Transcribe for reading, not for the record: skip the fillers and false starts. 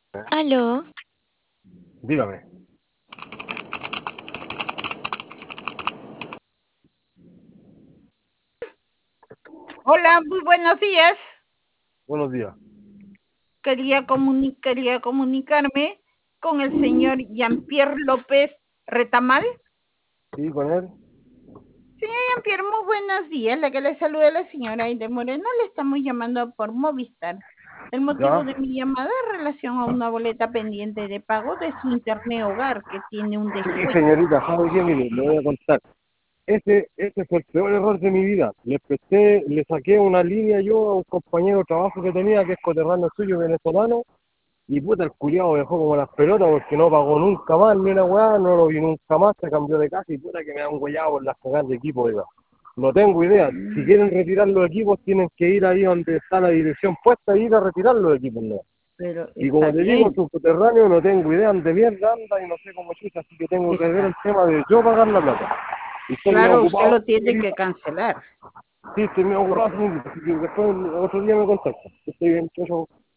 Aló, Dígame. Hola, muy buenos días. Buenos días. Quería comunicarme con el señor Jean-Pierre López Retamal. Sí, con él. Señor Jean-Pierre, muy buenos días. La que le saluda la señora Aide Moreno. Le estamos llamando por Movistar. El motivo Ya. de mi llamada es en relación a una boleta pendiente de pago de su internet hogar que tiene un Sí, descuento. señorita, ¿sabe qué? Mire, le voy a contar. Ese fue el peor error de mi vida. Le saqué una línea yo a un compañero de trabajo que tenía, que es coterráneo suyo, venezolano, y puta, el culiado dejó como las pelotas porque no pagó nunca más ni una weá, no lo vi nunca más, se cambió de casa y puta que me han huellado por las cagadas de equipo, oiga. No tengo idea. Si Mm, quieren retirar los equipos, tienen que ir ahí donde está la dirección puesta e ir a retirar los equipos, ¿no? Pero Y está como te digo, bien. subterráneo no tengo idea de mierda anda y no sé cómo chucha, así que tengo que ver el Está. tema de yo pagar la plata. Y estoy medio Claro, usted ocupado, lo tiene que señorita. cancelar. Sí, estoy medio ocupado, señorita, así que después otro día me contacto. Estoy bien, chao, chao.